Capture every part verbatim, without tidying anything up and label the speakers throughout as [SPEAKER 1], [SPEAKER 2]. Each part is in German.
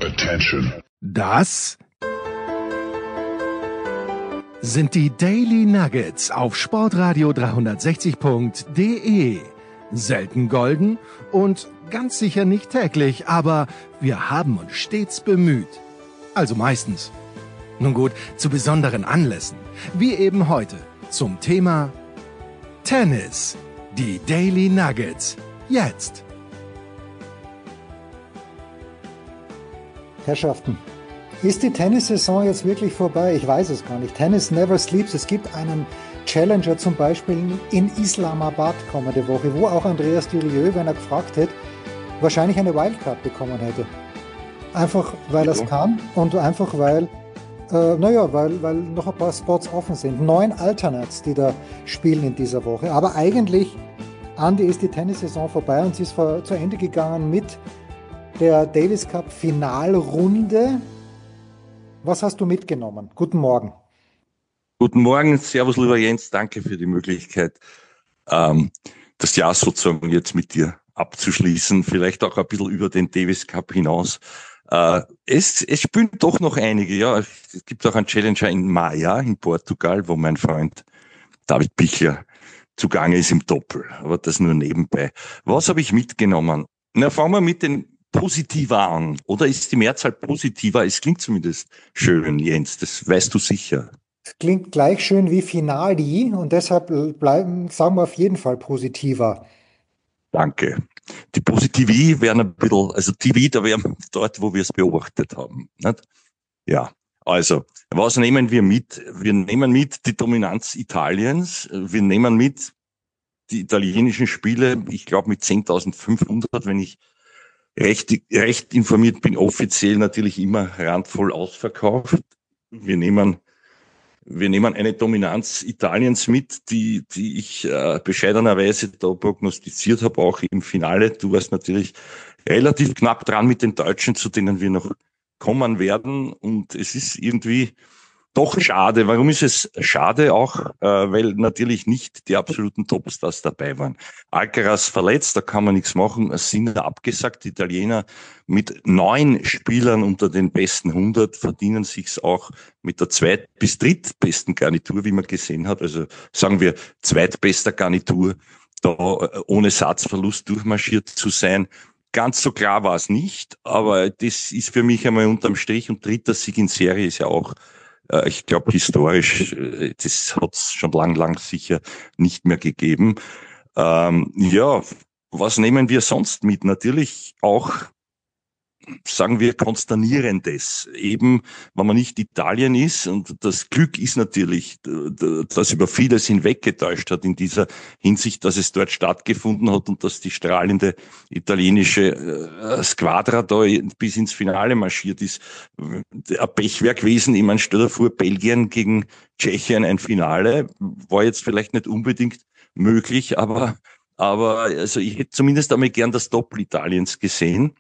[SPEAKER 1] Attention.
[SPEAKER 2] Das sind die Daily Nuggets auf Sportradio dreihundertsechzig Punkt de. Selten golden und ganz sicher nicht täglich, aber wir haben uns stets bemüht. Also meistens. Nun gut, zu besonderen Anlässen, wie eben heute, zum Thema Tennis. Die Daily Nuggets. Jetzt.
[SPEAKER 3] Herrschaften, ist die Tennissaison jetzt wirklich vorbei? Ich weiß es gar nicht. Tennis never sleeps. Es gibt einen Challenger zum Beispiel in Islamabad kommende Woche, wo auch Andreas Durieux, wenn er gefragt hätte, wahrscheinlich eine Wildcard bekommen hätte. Einfach, weil er es kann und einfach, weil, äh, naja, weil, weil noch ein paar Spots offen sind. Neun Alternats, die da spielen in dieser Woche. Aber eigentlich, Andi, ist die Tennissaison vorbei und sie ist vor, zu Ende gegangen mit der Davis Cup Finalrunde. Was hast du mitgenommen? Guten Morgen.
[SPEAKER 4] Guten Morgen, servus lieber Jens, danke für die Möglichkeit, ähm, das Jahr sozusagen jetzt mit dir abzuschließen, vielleicht auch ein bisschen über den Davis Cup hinaus. Äh, es, es spielen doch noch einige, ja, es gibt auch einen Challenger in Maia in Portugal, wo mein Freund David Bichler zugange ist im Doppel, aber das nur nebenbei. Was habe ich mitgenommen? Na, fangen wir mit den Positiver an, oder ist die Mehrzahl positiver? Es klingt zumindest schön, Jens, das weißt du sicher.
[SPEAKER 3] Es klingt gleich schön wie Finali und deshalb bleiben, sagen wir auf jeden Fall positiver.
[SPEAKER 4] Danke. Die Positivi wären ein bisschen, also T V, da wären wir dort, wo wir es beobachtet haben. Nicht? Ja, also, was nehmen wir mit? Wir nehmen mit die Dominanz Italiens, wir nehmen mit die italienischen Spiele, ich glaube mit zehntausendfünfhundert, wenn ich recht, recht informiert bin, offiziell natürlich immer randvoll ausverkauft. Wir nehmen Wir nehmen eine Dominanz Italiens mit, die die ich äh, bescheidenerweise da prognostiziert habe, auch im Finale. Du warst natürlich relativ knapp dran mit den Deutschen, zu denen wir noch kommen werden. Und es ist irgendwie doch schade. Warum ist es schade? Auch, äh, weil natürlich nicht die absoluten Topstars dabei waren. Alcaraz verletzt, da kann man nichts machen. Sinner abgesagt. Die Italiener mit neun Spielern unter den besten hundert verdienen sich's auch mit der zweit- bis drittbesten Garnitur, wie man gesehen hat. Also sagen wir zweitbester Garnitur, da ohne Satzverlust durchmarschiert zu sein. Ganz so klar war es nicht, aber das ist für mich einmal unterm Strich, und dritter Sieg in Serie ist ja auch, ich glaube, historisch, das hat es schon lang, lang sicher nicht mehr gegeben. Ähm, ja, was nehmen wir sonst mit? Natürlich auch, sagen wir, Konsternierendes. Eben, wenn man nicht Italien ist, und das Glück ist natürlich, dass über vieles hinweggetäuscht hat in dieser Hinsicht, dass es dort stattgefunden hat und dass die strahlende italienische äh, Squadra da bis ins Finale marschiert ist. Ein Pechwerk gewesen. Ich meine, stell dir vor, Belgien gegen Tschechien ein Finale, war jetzt vielleicht nicht unbedingt möglich, aber, aber also ich hätte zumindest einmal gern das Doppel Italiens gesehen.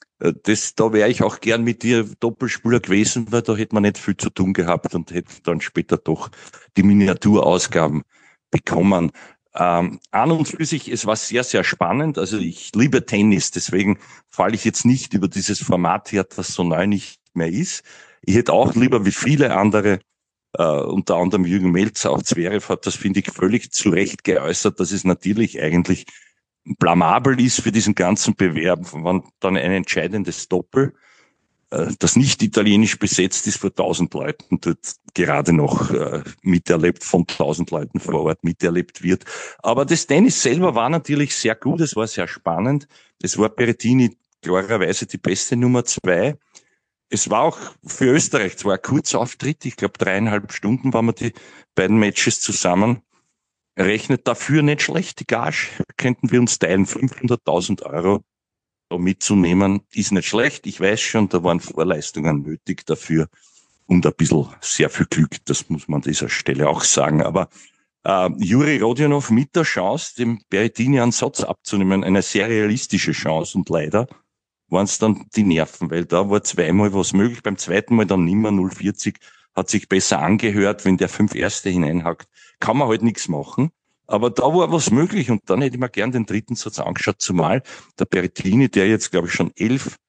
[SPEAKER 4] Das, da wäre ich auch gern mit dir Doppelspieler gewesen, weil da hätte man nicht viel zu tun gehabt und hätte dann später doch die Miniaturausgaben bekommen. Ähm, an und für sich, es war sehr, sehr spannend. Also ich liebe Tennis, deswegen falle ich jetzt nicht über dieses Format her, das so neu nicht mehr ist. Ich hätte auch lieber wie viele andere, äh, unter anderem Jürgen Melzer, auch Zverev hat das, finde ich, völlig zu Recht geäußert, dass es natürlich eigentlich blamabel ist für diesen ganzen Bewerb, wenn dann ein entscheidendes Doppel, äh, das nicht italienisch besetzt ist, vor tausend Leuten dort gerade noch äh, miterlebt, von tausend Leuten vor Ort miterlebt wird. Aber das Tennis selber war natürlich sehr gut, es war sehr spannend. Es war Berrettini klarerweise die beste Nummer zwei. Es war auch für Österreich zwar ein kurzer Auftritt, ich glaube dreieinhalb Stunden waren wir die beiden Matches zusammen. Rechnet dafür nicht schlecht, die Gage könnten wir uns teilen, fünfhunderttausend Euro da mitzunehmen, ist nicht schlecht. Ich weiß schon, da waren Vorleistungen nötig dafür und ein bisschen sehr viel Glück, das muss man an dieser Stelle auch sagen. Aber äh, Juri Rodionov mit der Chance, dem Berrettini einen Satz abzunehmen, eine sehr realistische Chance, und leider waren es dann die Nerven, weil da war zweimal was möglich, beim zweiten Mal dann nimmer null vierzig, hat sich besser angehört, wenn der fünf Erste hineinhackt, kann man halt nichts machen. Aber da war was möglich, und dann hätte ich mir gern den dritten Satz angeschaut, zumal der Berrettini, der jetzt, glaube ich, schon elf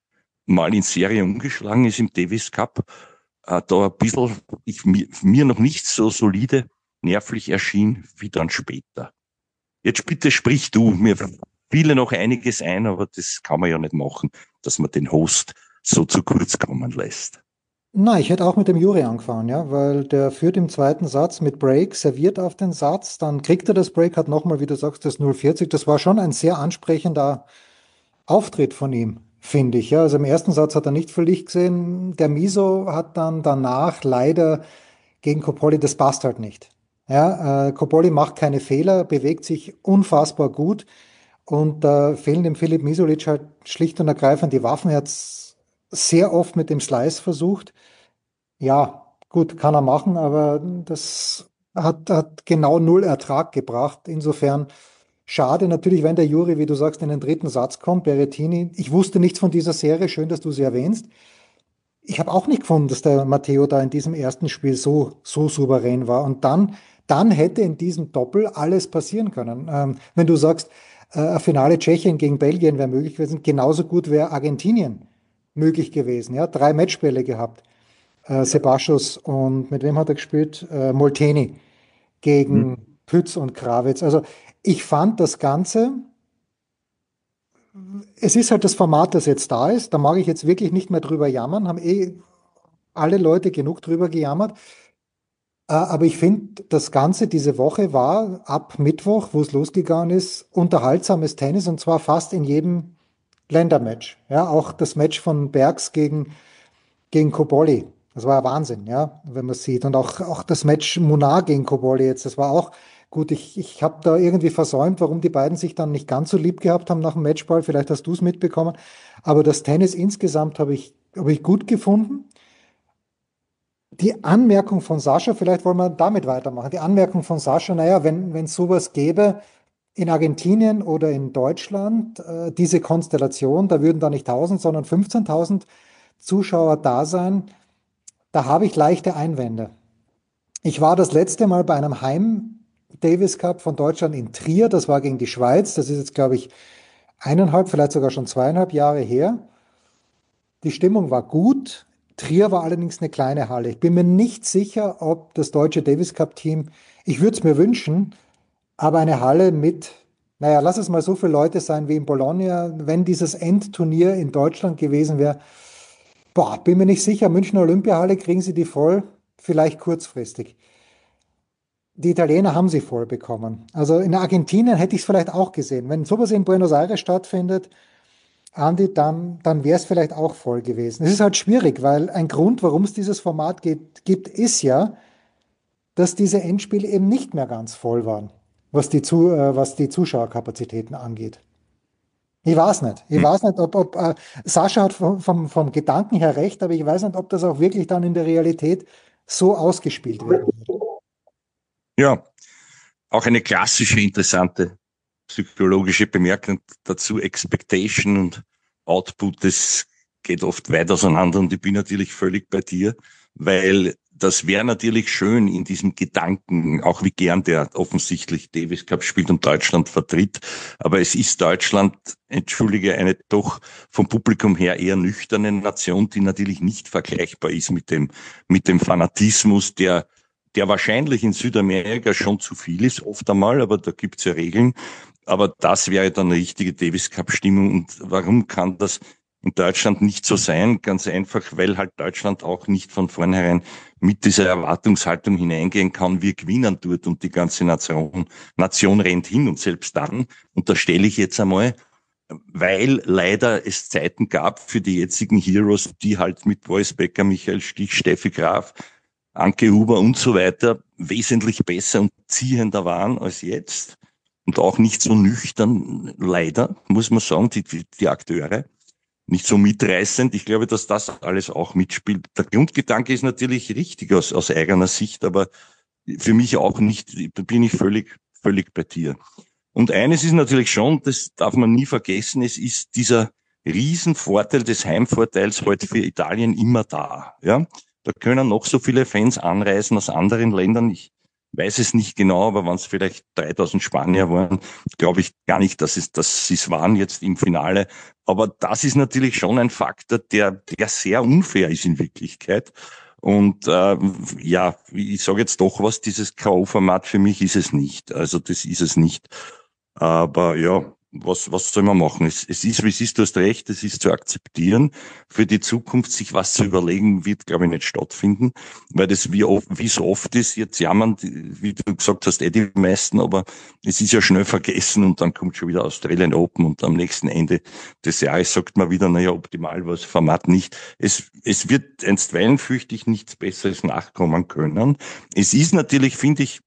[SPEAKER 4] mal in Serie umgeschlagen ist im Davis Cup, äh, da ein bisschen, ich, mir, mir noch nicht so solide nervlich erschien wie dann später. Jetzt bitte sprich du, mir fiele noch einiges ein, aber das kann man ja nicht machen, dass man den Host so zu kurz kommen lässt.
[SPEAKER 3] Na, ich hätte auch mit dem Juri angefangen, ja, weil der führt im zweiten Satz mit Break, serviert auf den Satz, dann kriegt er das Break, hat nochmal, wie du sagst, das null vierzig. Das war schon ein sehr ansprechender Auftritt von ihm, finde ich. Ja, also im ersten Satz hat er nicht viel Licht gesehen. Der Miso hat dann danach leider gegen Coppoli, das passt halt nicht. Ja, äh, Coppoli macht keine Fehler, bewegt sich unfassbar gut und da äh, fehlen dem Filip Misolic halt schlicht und ergreifend die Waffen. Er hat sehr oft mit dem Slice versucht. Ja, gut, kann er machen, aber das hat, hat genau null Ertrag gebracht. Insofern schade natürlich, wenn der Juri, wie du sagst, in den dritten Satz kommt. Berrettini, ich wusste nichts von dieser Serie, schön, dass du sie erwähnst. Ich habe auch nicht gefunden, dass der Matteo da in diesem ersten Spiel so, so souverän war. Und dann, dann hätte in diesem Doppel alles passieren können. Ähm, wenn du sagst, äh, ein Finale Tschechien gegen Belgien wäre möglich gewesen, genauso gut wäre Argentinien möglich gewesen. Ja, drei Matchbälle gehabt. Äh, Sebastos und mit wem hat er gespielt? Äh, Molteni gegen
[SPEAKER 4] Hm.
[SPEAKER 3] Pütz und Krawitz. Also ich fand das Ganze, es ist halt das Format, das jetzt da ist. Da mag ich jetzt wirklich nicht mehr drüber jammern. Haben eh alle Leute genug drüber gejammert. Äh, aber ich finde, das Ganze diese Woche war ab Mittwoch, wo es losgegangen ist, unterhaltsames Tennis und zwar fast in jedem Ländermatch. Ja, auch das Match von Bergs gegen, gegen Cobolli. Das war ja Wahnsinn, ja, wenn man es sieht. Und auch, auch das Match Munar gegen Cobolli jetzt, das war auch gut. Ich, ich habe da irgendwie versäumt, warum die beiden sich dann nicht ganz so lieb gehabt haben nach dem Matchball. Vielleicht hast du es mitbekommen. Aber das Tennis insgesamt habe ich, habe ich gut gefunden. Die Anmerkung von Sascha, vielleicht wollen wir damit weitermachen. Die Anmerkung von Sascha, naja, wenn wenn es sowas gäbe in Argentinien oder in Deutschland, äh, diese Konstellation, da würden da nicht tausend, sondern fünfzehntausend Zuschauer da sein, da habe ich leichte Einwände. Ich war das letzte Mal bei einem Heim-Davis Cup von Deutschland in Trier, das war gegen die Schweiz, das ist jetzt, glaube ich, eineinhalb, vielleicht sogar schon zweieinhalb Jahre her. Die Stimmung war gut. Trier war allerdings eine kleine Halle. Ich bin mir nicht sicher, ob das deutsche Davis Cup Team, ich würde es mir wünschen, aber eine Halle mit, naja, lass es mal so viele Leute sein wie in Bologna, wenn dieses Endturnier in Deutschland gewesen wäre, boah, bin mir nicht sicher. Münchner Olympiahalle, kriegen sie die voll? Vielleicht kurzfristig. Die Italiener haben sie voll bekommen. Also in Argentinien hätte ich es vielleicht auch gesehen. Wenn sowas in Buenos Aires stattfindet, Andi, dann, dann wäre es vielleicht auch voll gewesen. Es ist halt schwierig, weil ein Grund, warum es dieses Format geht, gibt, ist ja, dass diese Endspiele eben nicht mehr ganz voll waren, was die, Zu, äh, was die Zuschauerkapazitäten angeht. Ich weiß nicht. Ich weiß nicht, ob, ob äh, Sascha hat vom, vom, vom Gedanken her recht, aber ich weiß nicht, ob das auch wirklich dann in der Realität so ausgespielt werden wird.
[SPEAKER 4] Ja, auch eine klassische, interessante psychologische Bemerkung dazu. Expectation und Output, das geht oft weit auseinander und ich bin natürlich völlig bei dir, weil das wäre natürlich schön in diesem Gedanken, auch wie gern der offensichtlich Davis Cup spielt und Deutschland vertritt. Aber es ist Deutschland, entschuldige, eine doch vom Publikum her eher nüchterne Nation, die natürlich nicht vergleichbar ist mit dem, mit dem Fanatismus, der der wahrscheinlich in Südamerika schon zu viel ist, oft einmal, aber da gibt's ja Regeln. Aber das wäre dann eine richtige Davis Cup Stimmung. Und warum kann das in Deutschland nicht so sein? Ganz einfach, weil halt Deutschland auch nicht von vornherein mit dieser Erwartungshaltung hineingehen kann, wir gewinnen dort und die ganze Nation, Nation rennt hin. Und selbst dann unterstelle ich jetzt einmal, weil leider es Zeiten gab für die jetzigen Heroes, die halt mit Boris Becker, Michael Stich, Steffi Graf, Anke Huber und so weiter wesentlich besser und ziehender waren als jetzt und auch nicht so nüchtern, leider, muss man sagen, die, die, die Akteure, nicht so mitreißend. Ich glaube, dass das alles auch mitspielt. Der Grundgedanke ist natürlich richtig aus, aus eigener Sicht, aber für mich auch nicht, da bin ich völlig, völlig bei dir. Und eines ist natürlich schon, das darf man nie vergessen, es ist dieser Riesenvorteil des Heimvorteils heute für Italien immer da, ja. Da können noch so viele Fans anreisen aus anderen Ländern. Ich weiß es nicht genau, aber wenn es vielleicht dreitausend Spanier waren, glaube ich gar nicht, dass es, dass sie es waren jetzt im Finale. Aber das ist natürlich schon ein Faktor, der, der sehr unfair ist in Wirklichkeit. Und äh, ja, ich sage jetzt doch was, dieses K O-Format für mich ist es nicht. Also das ist es nicht. Aber ja, was, was soll man machen? Es, es ist, wie es ist, du hast recht, es ist zu akzeptieren. Für die Zukunft sich was zu überlegen, wird, glaube ich, nicht stattfinden, weil das wie, oft, wie so oft ist, jetzt jammern, wie du gesagt hast, eh die meisten, aber es ist ja schnell vergessen und dann kommt schon wieder Australian Open und am nächsten Ende des Jahres sagt man wieder, naja, optimal war das Format nicht. Es, es wird einstweilen, fürchte ich, nichts Besseres nachkommen können. Es ist natürlich, finde ich,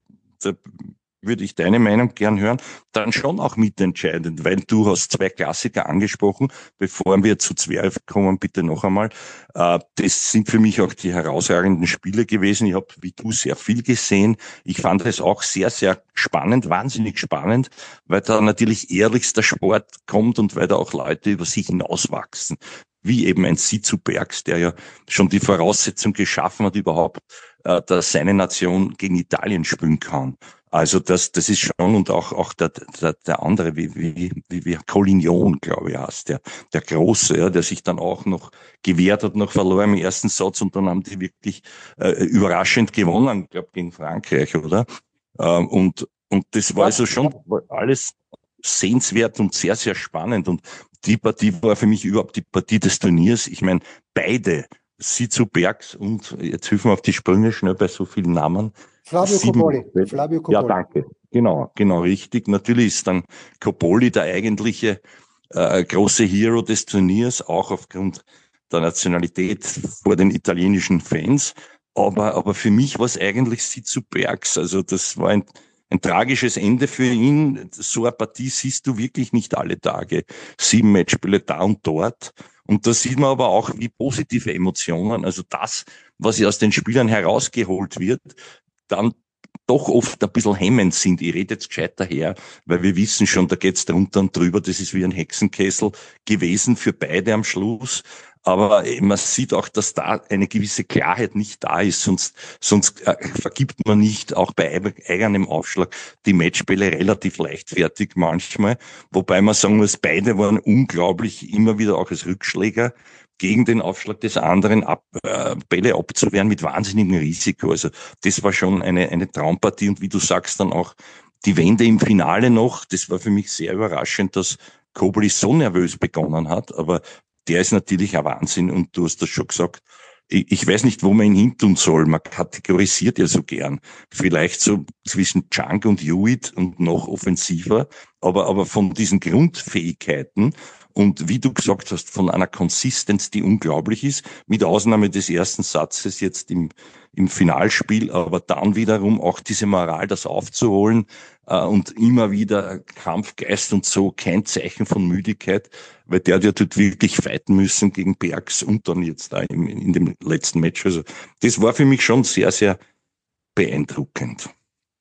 [SPEAKER 4] würde ich deine Meinung gern hören, dann schon auch mitentscheidend, weil du hast zwei Klassiker angesprochen, bevor wir zu Zverev kommen, bitte noch einmal. Äh, das sind für mich auch die herausragenden Spiele gewesen. Ich habe, wie du, sehr viel gesehen. Ich fand es auch sehr, sehr spannend, wahnsinnig spannend, weil da natürlich ehrlichster Sport kommt und weil da auch Leute über sich hinauswachsen. Wie eben ein Sizu Bergs, der ja schon die Voraussetzung geschaffen hat, überhaupt, äh, dass seine Nation gegen Italien spielen kann. Also das, das ist schon, und auch, auch der, der, der andere, wie, wie, wie, wie Collignon, glaube ich, heißt der, der Große, ja, der sich dann auch noch gewehrt hat, noch verloren im ersten Satz, und dann haben die wirklich äh, überraschend gewonnen, glaube gegen Frankreich, oder? Ähm, und, und das war also schon alles sehenswert und sehr, sehr spannend, und die Partie war für mich überhaupt die Partie des Turniers. Ich meine, beide, Sizu Bergs und, jetzt helfen wir auf die Sprünge schnell bei so vielen Namen,
[SPEAKER 3] Flavio Cobolli. Flavio
[SPEAKER 4] Cobolli. Ja, danke. Genau, genau, richtig. Natürlich ist dann Cobolli der eigentliche äh, große Hero des Turniers, auch aufgrund der Nationalität vor den italienischen Fans. Aber, aber für mich war es eigentlich Sizu Bergs. Also das war ein, ein tragisches Ende für ihn. So eine Partie siehst du wirklich nicht alle Tage. Sieben Matchspiele da und dort. Und da sieht man aber auch, wie positive Emotionen, also das, was ja aus den Spielern herausgeholt wird, dann doch oft ein bisschen hemmend sind. Ich rede jetzt gescheit daher, weil wir wissen schon, da geht's drunter und drüber. Das ist wie ein Hexenkessel gewesen für beide am Schluss. Aber man sieht auch, dass da eine gewisse Klarheit nicht da ist. Sonst, sonst äh, vergibt man nicht, auch bei eigenem Aufschlag, die Matchbälle relativ leichtfertig manchmal. Wobei man sagen muss, beide waren unglaublich, immer wieder auch als Rückschläger gegen den Aufschlag des anderen ab, äh, Bälle abzuwehren mit wahnsinnigem Risiko. Also das war schon eine, eine Traumpartie, und wie du sagst, dann auch die Wende im Finale noch. Das war für mich sehr überraschend, dass Cobolli so nervös begonnen hat, aber der ist natürlich ein Wahnsinn, und du hast das schon gesagt. Ich, ich weiß nicht, wo man ihn hintun soll. Man kategorisiert ja so gern. Vielleicht so zwischen Chang und Hewitt und noch offensiver, aber, aber von diesen Grundfähigkeiten und wie du gesagt hast, von einer Konsistenz, die unglaublich ist, mit Ausnahme des ersten Satzes jetzt im, im Finalspiel, aber dann wiederum auch diese Moral, das aufzuholen äh, und immer wieder Kampfgeist und so, kein Zeichen von Müdigkeit, weil der hat ja dort wirklich fighten müssen gegen Bergs und dann jetzt da im, in dem letzten Match. Also das war für mich schon sehr, sehr beeindruckend.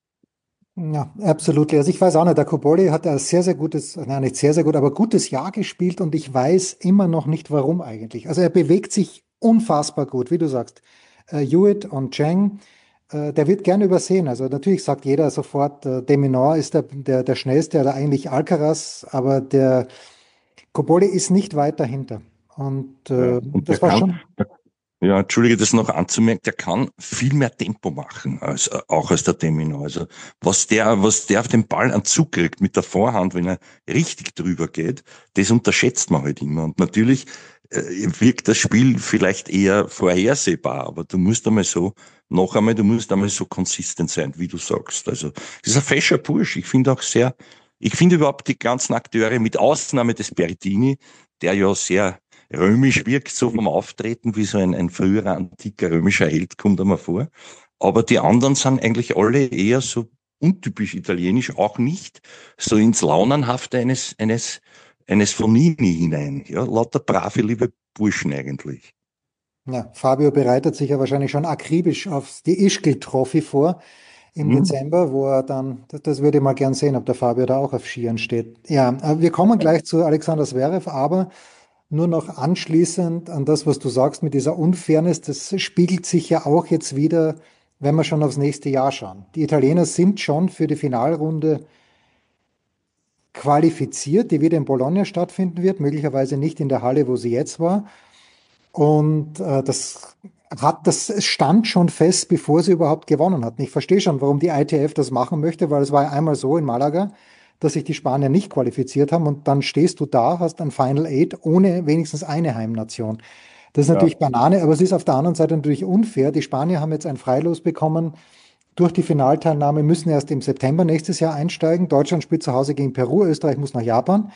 [SPEAKER 3] Ja, absolut. Also ich weiß auch nicht, der Cobolli hat ein sehr, sehr gutes, nein, nicht sehr, sehr gut, aber gutes Jahr gespielt, und ich weiß immer noch nicht, warum eigentlich. Also er bewegt sich unfassbar gut, wie du sagst. Äh, Hewitt und Chang, äh, der wird gerne übersehen. Also natürlich sagt jeder sofort, äh, de Minaur ist der, der, der schnellste, oder eigentlich Alcaraz, aber der Cobolli ist nicht weit dahinter. Und
[SPEAKER 4] Ja,
[SPEAKER 3] äh,
[SPEAKER 4] und der
[SPEAKER 3] das war
[SPEAKER 4] kann,
[SPEAKER 3] schon.
[SPEAKER 4] ja, entschuldige, das noch anzumerken, der kann viel mehr Tempo machen, als, äh, auch als der Demino. Also, was der, was der auf den Ball an Zug kriegt mit der Vorhand, wenn er richtig drüber geht, das unterschätzt man halt immer. Und natürlich äh, wirkt das Spiel vielleicht eher vorhersehbar, aber du musst einmal so, noch einmal, du musst einmal so konsistent sein, wie du sagst. Also, das ist ein fescher Bursch. Ich finde auch sehr, ich finde überhaupt die ganzen Akteure, mit Ausnahme des Berrettini, der ja sehr römisch wirkt, so vom Auftreten, wie so ein, ein früherer antiker römischer Held, kommt einmal vor. Aber die anderen sind eigentlich alle eher so untypisch italienisch, auch nicht so ins Launenhafte eines, eines, eines Fonini hinein. Ja, lauter brave, liebe Burschen eigentlich.
[SPEAKER 3] Ja, Fabio bereitet sich ja wahrscheinlich schon akribisch auf die Ischgl-Trophy vor im
[SPEAKER 4] Hm?
[SPEAKER 3] Dezember, wo er dann, das, das würde ich mal gern sehen, ob der Fabio da auch auf Skiern steht. Ja, äh, wir kommen gleich zu Alexander Zverev, aber nur noch anschließend an das, was du sagst mit dieser Unfairness, das spiegelt sich ja auch jetzt wieder wenn wir schon aufs nächste Jahr schauen. Die Italiener sind schon für die Finalrunde qualifiziert, die wieder in Bologna stattfinden wird, möglicherweise nicht in der Halle, wo sie jetzt war. Und äh, das hat, das stand schon fest, bevor sie überhaupt gewonnen hatten. Ich verstehe schon, warum die I T F das machen möchte, weil es war ja einmal so in Malaga, dass sich die Spanier nicht qualifiziert haben und dann stehst du da, hast ein Final Eight ohne wenigstens eine Heimnation. Das ist natürlich
[SPEAKER 4] Ja.
[SPEAKER 3] Banane, aber es ist auf der anderen Seite natürlich unfair. Die Spanier haben jetzt ein Freilos bekommen durch die Finalteilnahme, müssen erst im September nächstes Jahr einsteigen. Deutschland spielt zu Hause gegen Peru, Österreich muss nach Japan.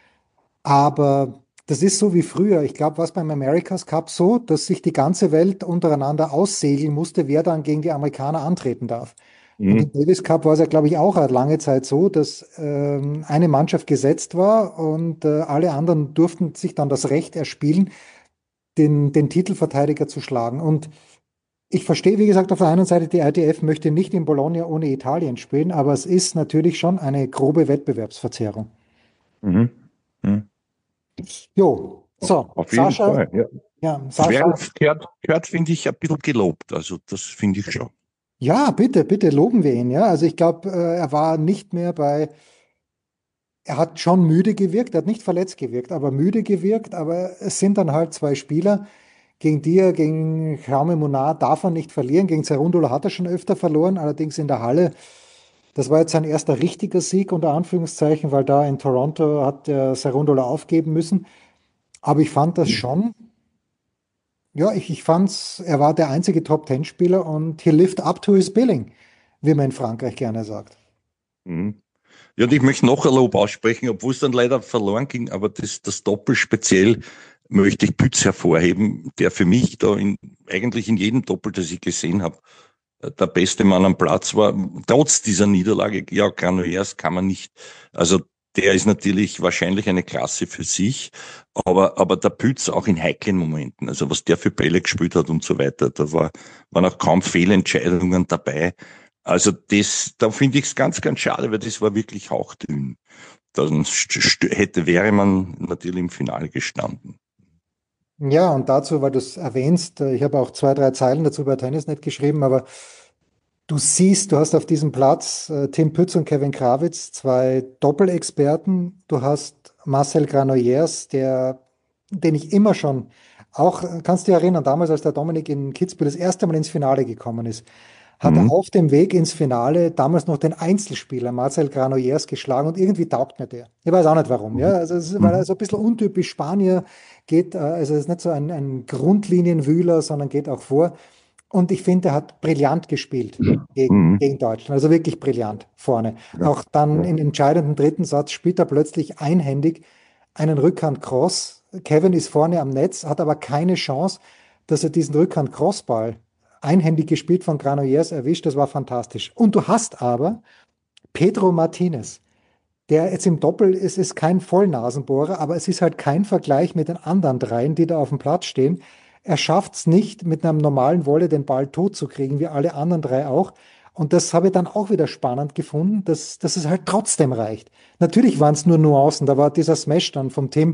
[SPEAKER 3] Aber das ist so wie früher. Ich glaube, was beim America's Cup so, dass sich die ganze Welt untereinander aussegeln musste, wer dann gegen die Amerikaner antreten darf. Und im
[SPEAKER 4] Mhm.
[SPEAKER 3] Davis Cup war es ja, glaube ich, auch eine lange Zeit so, dass ähm, eine Mannschaft gesetzt war und äh, alle anderen durften sich dann das Recht erspielen, den, den Titelverteidiger zu schlagen. Und ich verstehe, wie gesagt, auf der einen Seite, die I T F möchte nicht in Bologna ohne Italien spielen, aber es ist natürlich schon eine grobe Wettbewerbsverzerrung.
[SPEAKER 4] Mhm. Mhm.
[SPEAKER 3] Jo, so,
[SPEAKER 4] Auf jeden
[SPEAKER 3] Sascha,
[SPEAKER 4] Fall, ja.
[SPEAKER 3] ja,
[SPEAKER 4] Zverev
[SPEAKER 3] Sascha,
[SPEAKER 4] gehört, gehört finde ich, ein bisschen gelobt. Also das finde ich schon.
[SPEAKER 3] ja, bitte, bitte loben wir ihn, ja. Also ich glaube, äh, er war nicht mehr bei, er hat schon müde gewirkt, er hat nicht verletzt gewirkt, aber müde gewirkt, aber es sind dann halt zwei Spieler, gegen die er, gegen Jaume Munar darf er nicht verlieren, gegen Cerundolo hat er schon öfter verloren, allerdings in der Halle. Das war jetzt sein erster richtiger Sieg unter Anführungszeichen, weil da in Toronto hat der Cerundolo aufgeben müssen. Aber ich fand das schon, ja, ich, ich fand's, er war der einzige Top-Ten-Spieler und he lived up to his billing, wie man in Frankreich gerne sagt.
[SPEAKER 4] Mhm. Ja, und ich möchte noch ein Lob aussprechen, obwohl es dann leider verloren ging, aber das, das Doppel speziell möchte ich Pütz hervorheben, der für mich da in, eigentlich in jedem Doppel, das ich gesehen habe, der beste Mann am Platz war, trotz dieser Niederlage. Ja, Granollers kann man nicht, also der ist natürlich wahrscheinlich eine Klasse für sich, aber, aber der Pütz auch in heiklen Momenten, also was der für Bälle gespielt hat und so weiter, da war, waren auch kaum Fehlentscheidungen dabei. Also das, da finde ich es ganz, ganz schade, weil das war wirklich hauchdünn. Dann st- st- hätte, wäre man natürlich im Finale gestanden.
[SPEAKER 3] Ja, und dazu, weil du es erwähnst, äh, ich habe auch zwei, drei Zeilen dazu bei Tennisnet geschrieben, aber du siehst, du hast auf diesem Platz äh, Tim Pütz und Kevin Krawitz, zwei Doppelexperten. Du hast Marcel Granollers, der, den ich immer schon, auch, äh, kannst du dich erinnern, damals, als der Dominik in Kitzbühel das erste Mal ins Finale gekommen ist, hat er
[SPEAKER 4] Mhm.
[SPEAKER 3] auf dem Weg ins Finale damals noch den Einzelspieler Marcel Granollers geschlagen und irgendwie taugt mir der. Ich weiß auch nicht warum, ja. Also, es ist, weil er
[SPEAKER 4] Mhm.
[SPEAKER 3] so ein bisschen untypisch Spanier geht, äh, also es ist nicht so ein, ein Grundlinienwühler, sondern geht auch vor. Und ich finde, er hat brillant gespielt gegen,
[SPEAKER 4] Mhm.
[SPEAKER 3] gegen Deutschland. Also wirklich brillant vorne.
[SPEAKER 4] Ja.
[SPEAKER 3] Auch dann
[SPEAKER 4] Ja.
[SPEAKER 3] im entscheidenden dritten Satz spielt er plötzlich einhändig einen Rückhand-Cross. Kevin ist vorne am Netz, hat aber keine Chance, dass er diesen Rückhand-Crossball einhändig gespielt von Granollers erwischt. Das war fantastisch. Und du hast aber Pedro Martinez, der jetzt im Doppel ist, ist kein Vollnasenbohrer, aber es ist halt kein Vergleich mit den anderen dreien, die da auf dem Platz stehen. Er schafft es nicht, mit einem normalen Volley den Ball tot zu kriegen, wie alle anderen drei auch. Und das habe ich dann auch wieder spannend gefunden, dass, dass es halt trotzdem reicht. Natürlich waren es nur Nuancen. Da war dieser Smash dann vom Tim,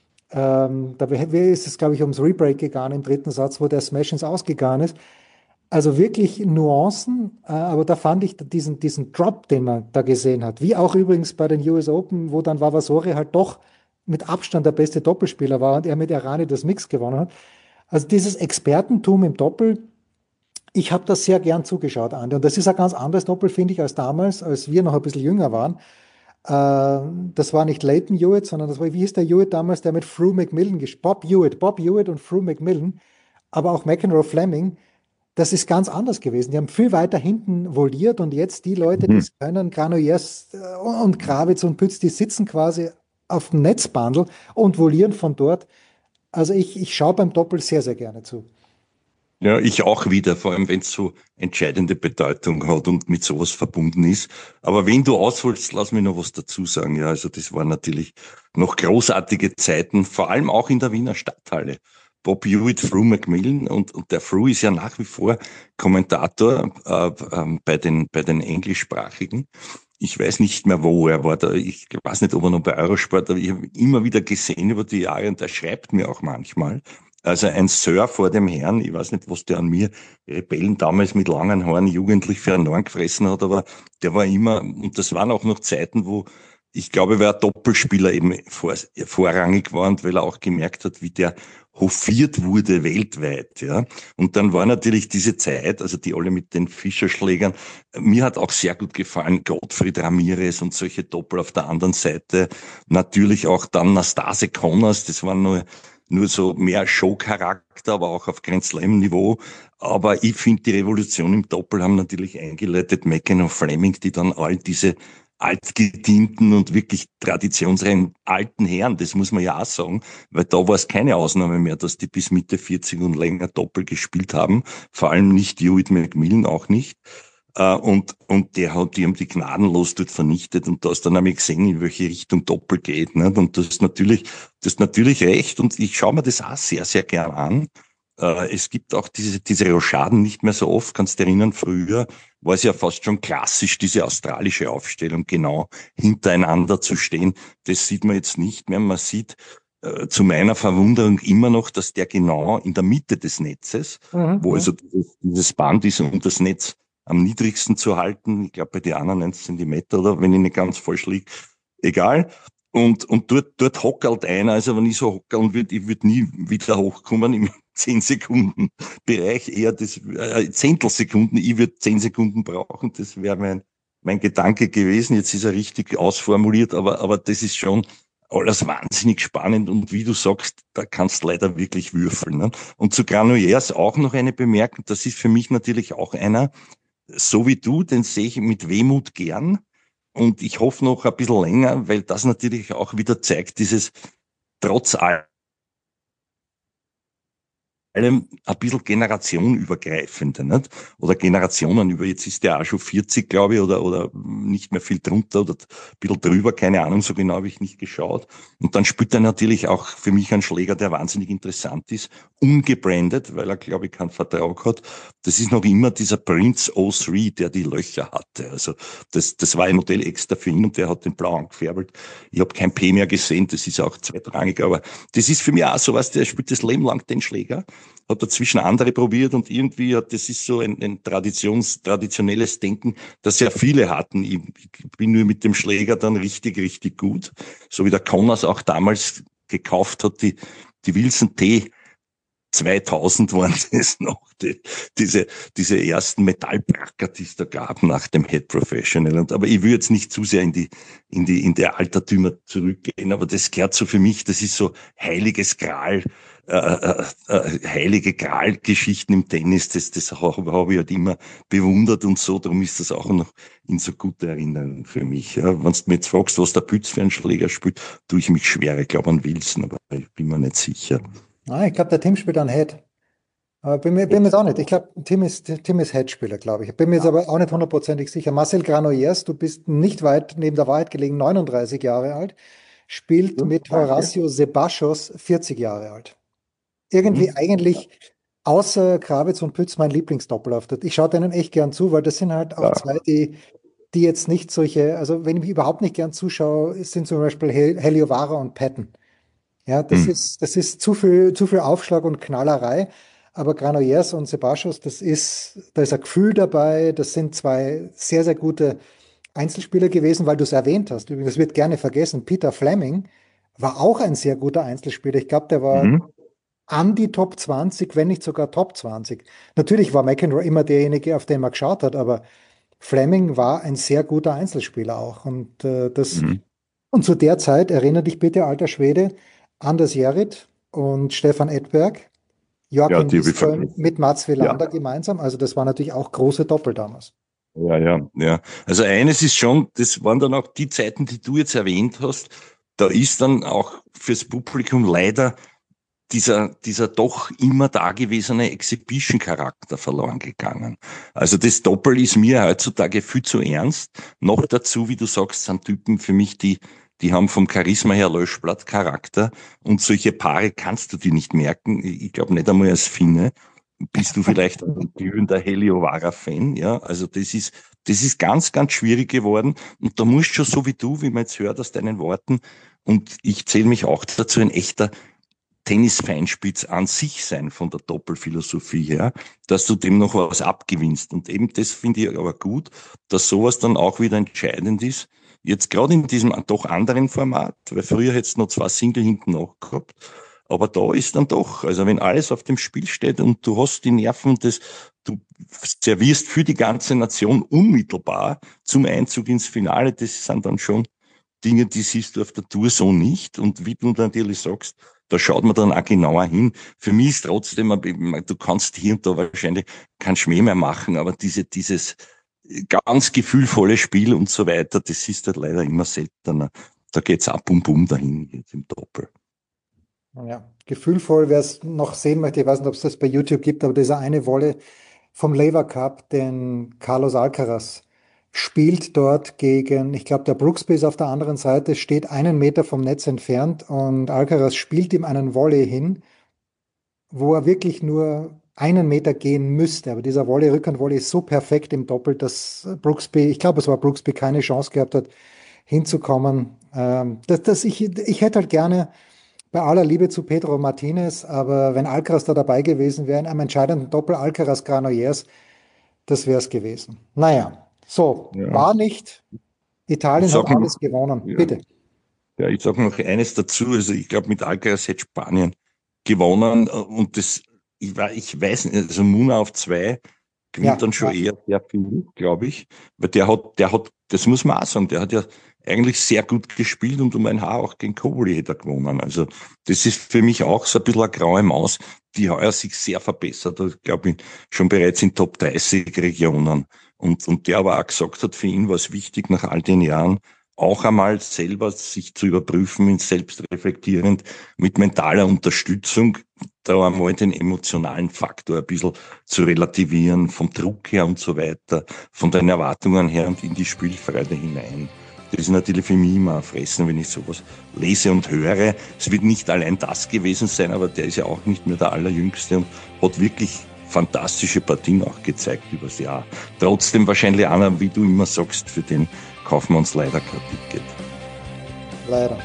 [SPEAKER 3] ähm, da ist es, glaube ich, ums Rebreak gegangen im dritten Satz, wo der Smash ins Ausgegangen ist. Also wirklich Nuancen, äh, aber da fand ich diesen, diesen Drop, den man da gesehen hat, wie auch übrigens bei den U S Open, wo dann Vavasori halt doch mit Abstand der beste Doppelspieler war und er mit Errani das Mix gewonnen hat. Also dieses Expertentum im Doppel, ich habe das sehr gern zugeschaut, Andi. Und das ist ein ganz anderes Doppel, finde ich, als damals, als wir noch ein bisschen jünger waren. Äh, das war nicht Leighton Hewitt, sondern das war, wie hieß der Hewitt damals, der mit Fru McMillan gespielt Bob Hewitt, Bob Hewitt und Fru McMillan, aber auch McEnroe Fleming. Das ist ganz anders gewesen. Die haben viel weiter hinten voliert und jetzt die Leute, die
[SPEAKER 4] Mhm.
[SPEAKER 3] es können, Granollers äh, und Krawitz und Pütz, die sitzen quasi auf dem Netzbandel und volieren von dort. Also ich, ich schaue beim Doppel sehr, sehr gerne zu.
[SPEAKER 4] Ja, ich auch wieder, vor allem wenn es so entscheidende Bedeutung hat und mit sowas verbunden ist. Aber wenn du ausholst, lass mich noch was dazu sagen. Ja, also das waren natürlich noch großartige Zeiten, vor allem auch in der Wiener Stadthalle. Bob Hewitt, Fru McMillan und, und der Fru ist ja nach wie vor Kommentator äh, ähm, bei den bei den englischsprachigen. Ich weiß nicht mehr, wo er war. Da, ich weiß nicht, ob er noch bei Eurosport, aber ich habe ihn immer wieder gesehen über die Jahre und er schreibt mir auch manchmal. Also ein Sir vor dem Herrn, ich weiß nicht, was der an mir Rebellen damals mit langen Haaren jugendlich für einen Ohren gefressen hat, aber der war immer, und das waren auch noch Zeiten, wo ich glaube, weil ein Doppelspieler eben vor, vorrangig war und weil er auch gemerkt hat, wie der hofiert wurde weltweit, ja. Und dann war natürlich diese Zeit, also die alle mit den Fischerschlägern, mir hat auch sehr gut gefallen, Gottfried Ramirez und solche Doppel auf der anderen Seite. Natürlich auch dann Nastase Connors, das waren nur, nur so mehr Show-Charakter, aber auch auf Grand Slam-Niveau. Aber ich finde, die Revolution im Doppel haben natürlich eingeleitet McEnroe und Fleming, die dann all diese altgedienten und wirklich traditionsreichen alten Herren, das muss man ja auch sagen, weil da war es keine Ausnahme mehr, dass die bis Mitte vierzig und länger Doppel gespielt haben, vor allem nicht Hewitt McMillan, auch nicht. Und, und der hat, die haben die gnadenlos dort vernichtet und da hast dann einmal gesehen, in welche Richtung Doppel geht, nicht? Und das ist natürlich, das ist natürlich recht und ich schaue mir das auch sehr, sehr gern an. Es gibt auch diese, diese Rochaden nicht mehr so oft, kannst du dich erinnern, früher war es ja fast schon klassisch, diese australische Aufstellung genau hintereinander zu stehen. Das sieht man jetzt nicht mehr. Man sieht äh, zu meiner Verwunderung immer noch, dass der genau in der Mitte des Netzes, mhm, wo also dieses, dieses Band ist, um das Netz am niedrigsten zu halten, ich glaube bei den anderen neun Zentimeter oder wenn ich nicht ganz falsch liege, egal. Und, und dort, dort hockelt einer, also wenn ich so hockeln würde, ich würde nie wieder hochkommen im zehn Sekunden Bereich, eher das, äh, Zehntelsekunden, ich würde zehn Sekunden brauchen, das wäre mein, mein Gedanke gewesen, jetzt ist er richtig ausformuliert, aber, aber das ist schon alles wahnsinnig spannend und wie du sagst, da kannst du leider wirklich würfeln, ne? Und zu Granollers auch noch eine Bemerkung, das ist für mich natürlich auch einer, so wie du, den sehe ich mit Wehmut gern. Und ich hoffe noch ein bisschen länger, weil das natürlich auch wieder zeigt, dieses trotz allem ein bisschen generationenübergreifende, nicht? Oder Generationen über, jetzt ist der auch schon vierzig, glaube ich, oder, oder nicht mehr viel drunter oder ein bisschen drüber, keine Ahnung, so genau habe ich nicht geschaut. Und dann spielt er natürlich auch für mich einen Schläger, der wahnsinnig interessant ist, ungebrandet, weil er, glaube ich, keinen Vertrag hat. Das ist noch immer dieser Prince O drei, der die Löcher hatte. Also das, das war ein Modell extra für ihn und der hat den blau angefärbelt. Ich habe kein P mehr gesehen, das ist auch zweitrangig, aber das ist für mich auch so was, der spielt das Leben lang den Schläger, hat dazwischen andere probiert und irgendwie hat, das ist so ein, ein Traditions, traditionelles Denken, das ja viele hatten. Ich, ich bin nur mit dem Schläger dann richtig, richtig gut. So wie der Connors auch damals gekauft hat, die, die Wilson T zweitausend waren das noch, die, diese, diese ersten Metallbracker, die es da gab nach dem Head Professional. Und, aber ich will jetzt nicht zu sehr in die, in die, in der Altertümer zurückgehen, aber das gehört so für mich, das ist so heiliges Gral, äh, äh, äh, heilige Gral-Geschichten im Tennis, das, das habe hab ich halt immer bewundert und so, darum ist das auch noch in so guter Erinnerung für mich. Ja. Wenn du mir jetzt fragst, was der Pütz für einen Schläger spielt, tue ich mich schwer, ich glaube an Wilson, aber ich bin mir nicht sicher.
[SPEAKER 3] Ah, ich glaube, der Tim spielt an Head. Aber bin mir, bin mir jetzt auch nicht. Ich glaube, Tim ist, Tim ist Head-Spieler, glaube ich. Bin mir jetzt aber auch nicht hundertprozentig sicher. Marcel Granollers, du bist nicht weit neben der Wahrheit gelegen, neununddreißig Jahre alt, spielt mit Horacio Zeballos vierzig Jahre alt. Irgendwie mhm. eigentlich außer Krawitz und Pütz mein Lieblingsdoppelauftritt. Ich schaue denen echt gern zu, weil das sind halt auch ja. zwei, die, die jetzt nicht solche, also wenn ich mich überhaupt nicht gern zuschaue, sind zum Beispiel Hel Heliovara und Patton. Ja, das hm. ist, das ist zu viel, zu viel Aufschlag und Knallerei. Aber Granollers und Zeballos, das ist, da ist ein Gefühl dabei. Das sind zwei sehr, sehr gute Einzelspieler gewesen, weil du es erwähnt hast. Übrigens, das wird gerne vergessen. Peter Fleming war auch ein sehr guter Einzelspieler. Ich glaube, der war mhm. an die Top zwanzig, wenn nicht sogar Top zwanzig. Natürlich war McEnroe immer derjenige, auf den man geschaut hat, aber Fleming war ein sehr guter Einzelspieler auch. Und äh, das, mhm. und zu der Zeit, erinnere dich bitte, alter Schwede, Anders Järryd und Stefan Edberg, Joachim ja, Nistelrooy mit Mats Wilander ja. gemeinsam. Also das war natürlich auch große Doppel damals.
[SPEAKER 4] Ja, ja, ja. Also eines ist schon, das waren dann auch die Zeiten, die du jetzt erwähnt hast, da ist dann auch fürs Publikum leider dieser, dieser doch immer dagewesene Exhibition-Charakter verloren gegangen. Also das Doppel ist mir heutzutage viel zu ernst. Noch dazu, wie du sagst, sind Typen für mich, die Die haben vom Charisma her Löschblatt-Charakter und solche Paare kannst du dir nicht merken. Ich glaube nicht einmal als Finne. Bist du vielleicht ein glühender Heliovara-Fan? Ja, also das ist, das ist ganz, ganz schwierig geworden. Und da musst du schon so wie du, wie man jetzt hört aus deinen Worten, und ich zähle mich auch dazu, ein echter Tennis-Feinspitz an sich sein von der Doppelphilosophie her, dass du dem noch was abgewinnst. Und eben das finde ich aber gut, dass sowas dann auch wieder entscheidend ist. Jetzt gerade in diesem doch anderen Format, weil früher hättest du noch zwei Single hinten noch gehabt. Aber da ist dann doch, also wenn alles auf dem Spiel steht und du hast die Nerven, das, du servierst für die ganze Nation unmittelbar zum Einzug ins Finale, das sind dann schon Dinge, die siehst du auf der Tour so nicht. Und wie du natürlich sagst, da schaut man dann auch genauer hin. Für mich ist trotzdem, du kannst hier und da wahrscheinlich keinen Schmäh mehr machen, aber diese, dieses ganz gefühlvolle Spiel und so weiter, das ist halt leider immer seltener. Da geht's ab und bum dahin, jetzt im Doppel.
[SPEAKER 3] Ja, gefühlvoll, wer es noch sehen möchte, ich weiß nicht, ob es das bei YouTube gibt, aber dieser eine Wolle vom Laver Cup, den Carlos Alcaraz spielt dort gegen, ich glaube, der Brooksby ist auf der anderen Seite, steht einen Meter vom Netz entfernt und Alcaraz spielt ihm einen Volley hin, wo er wirklich nur einen Meter gehen müsste. Aber dieser Volley, Rückhandvolley ist so perfekt im Doppel, dass Brooksby, ich glaube, es war Brooksby, keine Chance gehabt hat, hinzukommen. Ähm, das, das, ich, ich hätte halt gerne, bei aller Liebe zu Pedro Martinez, aber wenn Alcaraz da dabei gewesen wäre, in einem entscheidenden Doppel Alcaraz-Granollers, das wäre es gewesen. Naja, so,
[SPEAKER 4] Ja.
[SPEAKER 3] war nicht. Italien hat
[SPEAKER 4] noch,
[SPEAKER 3] alles gewonnen.
[SPEAKER 4] Ja.
[SPEAKER 3] Bitte.
[SPEAKER 4] Ja, ich sage noch eines dazu. Also ich glaube, mit Alcaraz hätte Spanien gewonnen. Und das, ich, ich weiß nicht, also Muna auf zwei gewinnt
[SPEAKER 3] Ja,
[SPEAKER 4] dann schon
[SPEAKER 3] ja.
[SPEAKER 4] eher sehr viel, glaube ich. Weil der hat, der hat, das muss man auch sagen, der hat ja eigentlich sehr gut gespielt und um ein Haar auch gegen Koboli hätte er gewonnen. Also das ist für mich auch so ein bisschen eine graue Maus, die heuer sich sehr verbessert hat, glaube ich, schon bereits in Top dreißig Regionen. Und, und der aber auch gesagt hat, für ihn war es wichtig, nach all den Jahren auch einmal selber sich zu überprüfen, selbstreflektierend, mit mentaler Unterstützung, da einmal den emotionalen Faktor ein bisschen zu relativieren, vom Druck her und so weiter, von den Erwartungen her und in die Spielfreude hinein. Das ist natürlich für mich immer ein Fressen, wenn ich sowas lese und höre. Es wird nicht allein das gewesen sein, aber der ist ja auch nicht mehr der Allerjüngste und hat wirklich fantastische Partien auch gezeigt übers Jahr. Trotzdem wahrscheinlich einer, wie du immer sagst, für den kaufen wir uns leider kein Ticket.
[SPEAKER 3] Leider.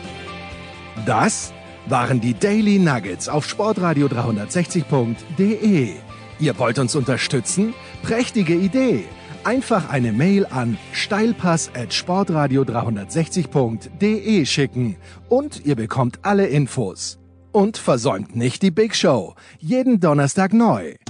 [SPEAKER 2] Das waren die Daily Nuggets auf sportradio dreihundertsechzig punkt de. Ihr wollt uns unterstützen? Prächtige Idee! Einfach eine Mail an steilpass at sportradio dreihundertsechzig punkt de schicken und ihr bekommt alle Infos. Und versäumt nicht die Big Show. Jeden Donnerstag neu.